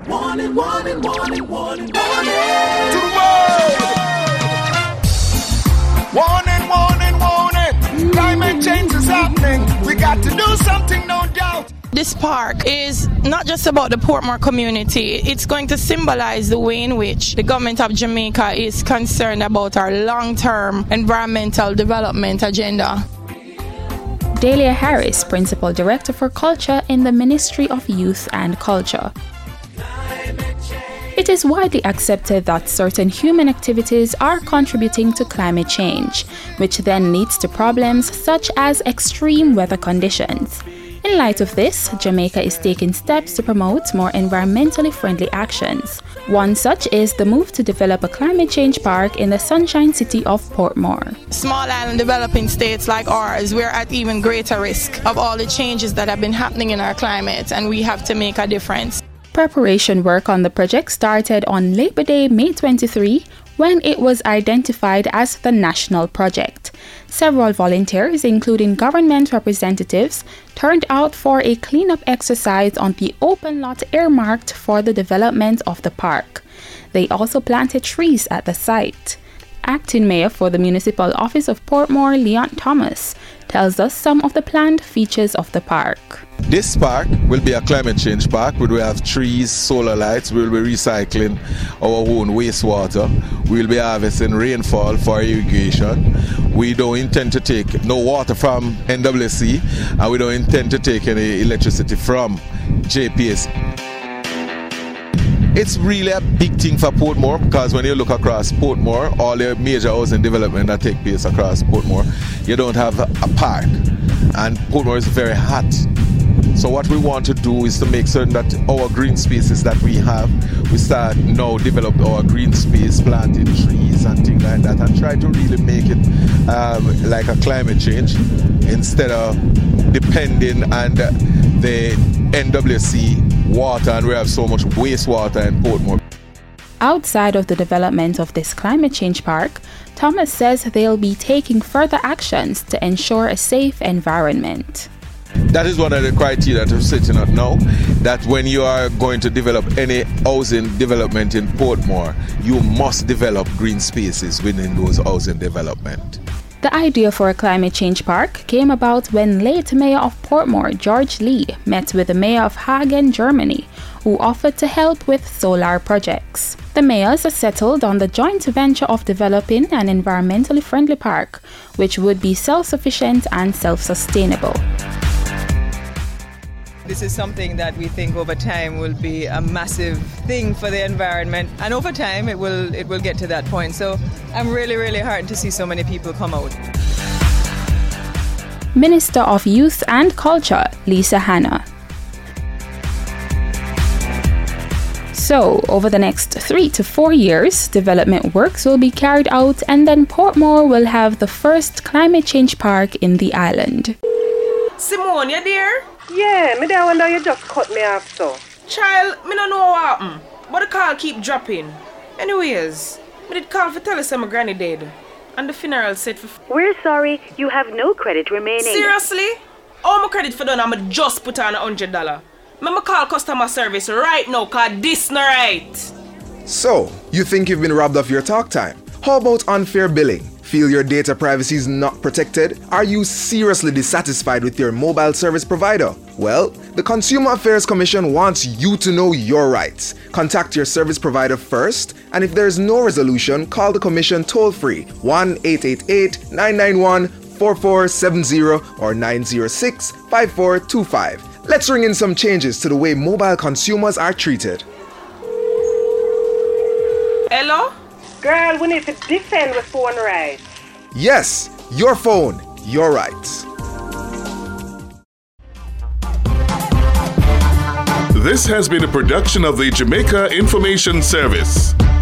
Warning, warning, warning, warning, warning. To the world! Warning, warning, warning. Climate change is happening. We got to do something, no doubt. This park is not just about the Portmore community. It's going to symbolize the way in which the government of Jamaica is concerned about our long-term environmental development agenda. Dahlia Harris, Principal Director for Culture in the Ministry of Youth and Culture. It is widely accepted that certain human activities are contributing to climate change, which then leads to problems such as extreme weather conditions. In light of this, Jamaica is taking steps to promote more environmentally friendly actions. One such is the move to develop a climate change park in the Sunshine City of Portmore. Small island developing states like ours, we're at even greater risk of all the changes that have been happening in our climate, and we have to make a difference. Preparation work on the project started on Labor Day, May 23, when it was identified as the national project. Several volunteers, including government representatives, turned out for a cleanup exercise on the open lot earmarked for the development of the park. They also planted trees at the site. Acting Mayor for the Municipal Office of Portmore, Leon Thomas, tells us some of the planned features of the park. This park will be a climate change park where we have trees, solar lights. We will be recycling our own wastewater. We will be harvesting rainfall for irrigation. We don't intend to take no water from NWC, and we don't intend to take any electricity from JPS. It's really a big thing for Portmore, because when you look across Portmore, all the major housing development that take place across Portmore, you don't have a park, and Portmore is very hot. So what we want to do is to make certain that our green spaces that we have, we start now develop our green space, planting trees and things like that, and try to really make it like a climate change instead of depending on the NWC water, and we have so much wastewater in Portmore. Outside of the development of this climate change park, Thomas says they'll be taking further actions to ensure a safe environment. That is one of the criteria that we're setting up now, that when you are going to develop any housing development in Portmore, you must develop green spaces within those housing development. The idea for a climate change park came about when late Mayor of Portmore, George Lee, met with the Mayor of Hagen, Germany, who offered to help with solar projects. The mayors settled on the joint venture of developing an environmentally friendly park, which would be self-sufficient and self-sustainable. This is something that we think over time will be a massive thing for the environment, and over time it will get to that point. So I'm really heartened to see so many people come out. Minister of Youth and Culture, Lisa Hanna. So, over the next 3 to 4 years, development works will be carried out, and then Portmore will have the first climate change park in the island. Simone, you there? Yeah, me there wonder you just cut me off so. Child, me don't know what happened, but the call keep dropping. Anyways, me did call for tell us my granny dead, and the funeral set for... We're sorry, you have no credit remaining. Seriously? All my credit for done, I'ma just put on $100. I'ma call customer service right now, cause this not right. So, you think you've been robbed of your talk time? How about unfair billing? Feel your data privacy is not protected? Are you seriously dissatisfied with your mobile service provider? Well, the Consumer Affairs Commission wants you to know your rights. Contact your service provider first, and if there is no resolution, call the Commission toll-free 1-888-991-4470 or 906-5425. Let's ring in some changes to the way mobile consumers are treated. Hello? Girl, we need to defend the phone rights. Yes, your phone, your rights. This has been a production of the Jamaica Information Service.